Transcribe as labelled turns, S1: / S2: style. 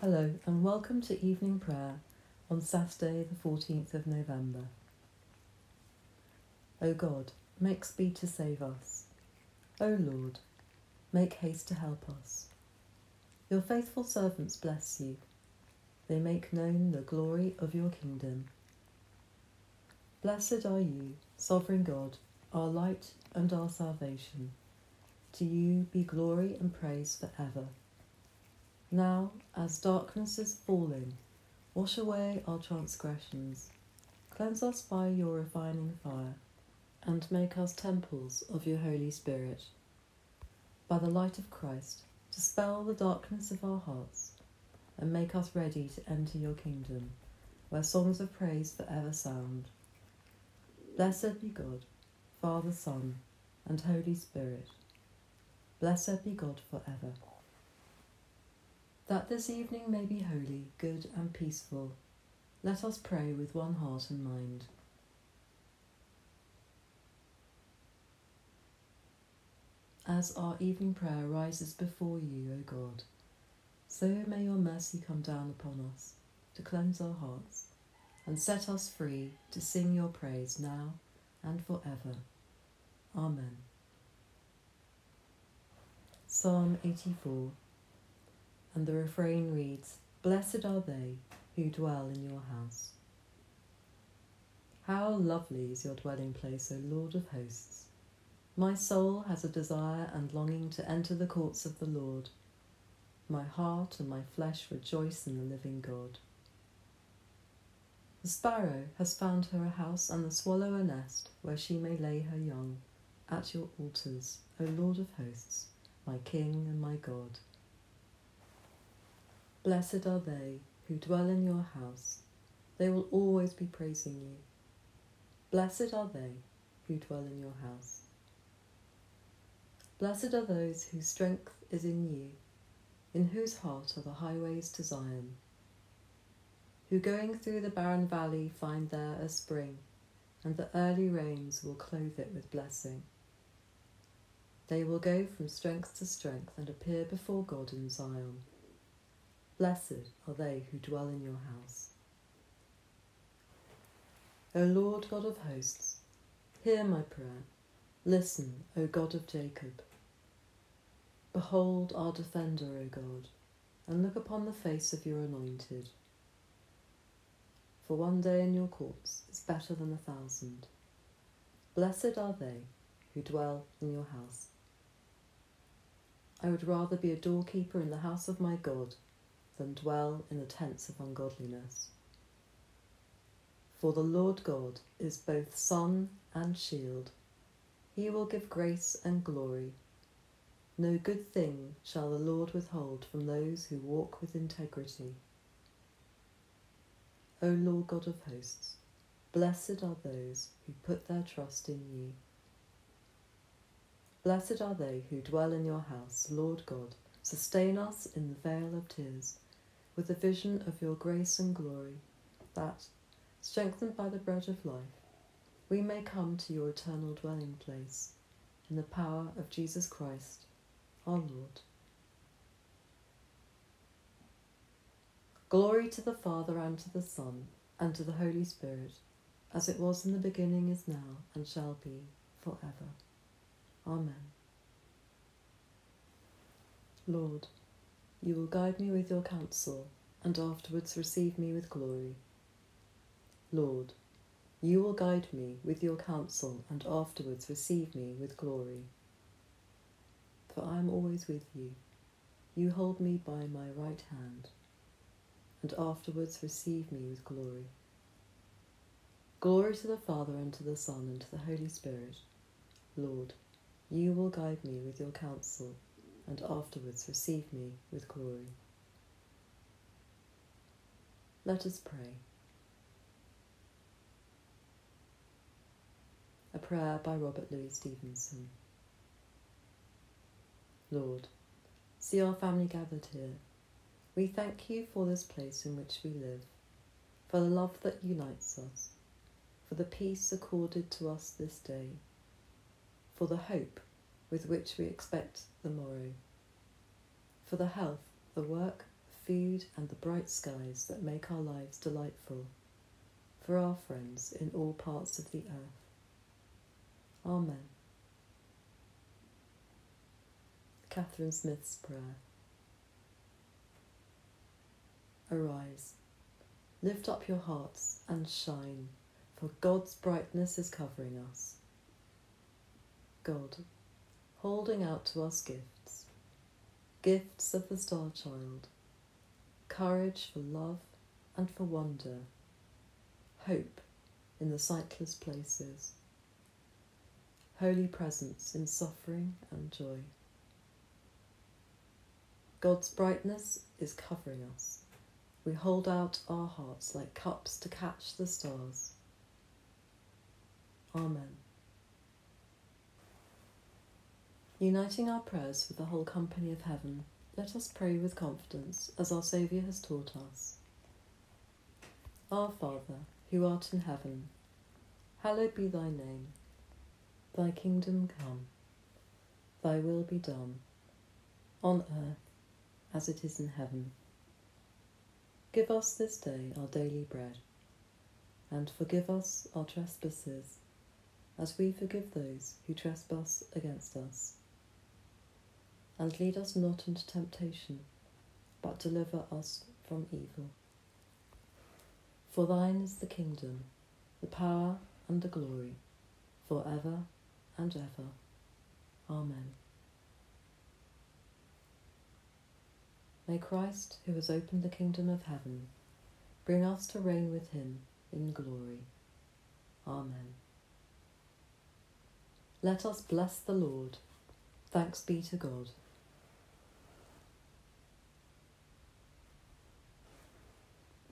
S1: Hello and welcome to evening prayer on Saturday the 14th of November. O God, make speed to save us. O Lord, make haste to help us. Your faithful servants bless you. They make known the glory of your kingdom. Blessed are you, sovereign God, our light and our salvation. To you be glory and praise forever. Now, as darkness is falling, wash away our transgressions, cleanse us by your refining fire, and make us temples of your Holy Spirit. By the light of Christ, dispel the darkness of our hearts, and make us ready to enter your kingdom, where songs of praise forever sound. Blessed be God, Father, Son, and Holy Spirit. Blessed be God forever. That this evening may be holy, good and peaceful, let us pray with one heart and mind. As our evening prayer rises before you, O God, so may your mercy come down upon us to cleanse our hearts and set us free to sing your praise now and forever. Amen. Psalm 84. And the refrain reads, Blessed are they who dwell in your house. How lovely is your dwelling place, O Lord of hosts! My soul has a desire and longing to enter the courts of the Lord. My heart and my flesh rejoice in the living God. The sparrow has found her a house, and the swallow a nest, where she may lay her young, at your altars, O Lord of hosts, my King and my God. Blessed are they who dwell in your house. They will always be praising you. Blessed are they who dwell in your house. Blessed are those whose strength is in you, in whose heart are the highways to Zion, who going through the barren valley find there a spring, and the early rains will clothe it with blessing. They will go from strength to strength and appear before God in Zion. Blessed are they who dwell in your house. O Lord God of hosts, hear my prayer. Listen, O God of Jacob. Behold our defender, O God, and look upon the face of your anointed. For one day in your courts is better than 1,000. Blessed are they who dwell in your house. I would rather be a doorkeeper in the house of my God than dwell in the tents of ungodliness. For the Lord God is both sun and shield. He will give grace and glory. No good thing shall the Lord withhold from those who walk with integrity. O Lord God of hosts, blessed are those who put their trust in you. Blessed are they who dwell in your house, Lord God. Sustain us in the vale of tears, with the vision of your grace and glory, that, strengthened by the bread of life, we may come to your eternal dwelling place, in the power of Jesus Christ, our Lord. Glory to the Father, and to the Son, and to the Holy Spirit, as it was in the beginning, is now, and shall be, forever. Amen. Lord, you will guide me with your counsel, and afterwards receive me with glory. Lord, you will guide me with your counsel, and afterwards receive me with glory. For I am always with you. You hold me by my right hand, and afterwards receive me with glory. Glory to the Father, and to the Son, and to the Holy Spirit. Lord, you will guide me with your counsel, and afterwards receive me with glory. Let us pray. A prayer by Robert Louis Stevenson. Lord, see our family gathered here. We thank you for this place in which we live, for the love that unites us, for the peace accorded to us this day, for the hope with which we expect the morrow, for the health, the work, food and the bright skies that make our lives delightful, for our friends in all parts of the earth. Amen. Catherine Smith's Prayer. Arise, lift up your hearts and shine, for God's brightness is covering us. God, holding out to us gifts, gifts of the Star Child, courage for love and for wonder, hope in the sightless places, holy presence in suffering and joy. God's brightness is covering us. We hold out our hearts like cups to catch the stars. Amen. Uniting our prayers with the whole company of heaven, let us pray with confidence as our Saviour has taught us. Our Father, who art in heaven, hallowed be thy name. Thy kingdom come, thy will be done, on earth as it is in heaven. Give us this day our daily bread, and forgive us our trespasses, as we forgive those who trespass against us. And lead us not into temptation, but deliver us from evil. For thine is the kingdom, the power and the glory, for ever and ever. Amen. May Christ, who has opened the kingdom of heaven, bring us to reign with him in glory. Amen. Let us bless the Lord. Thanks be to God.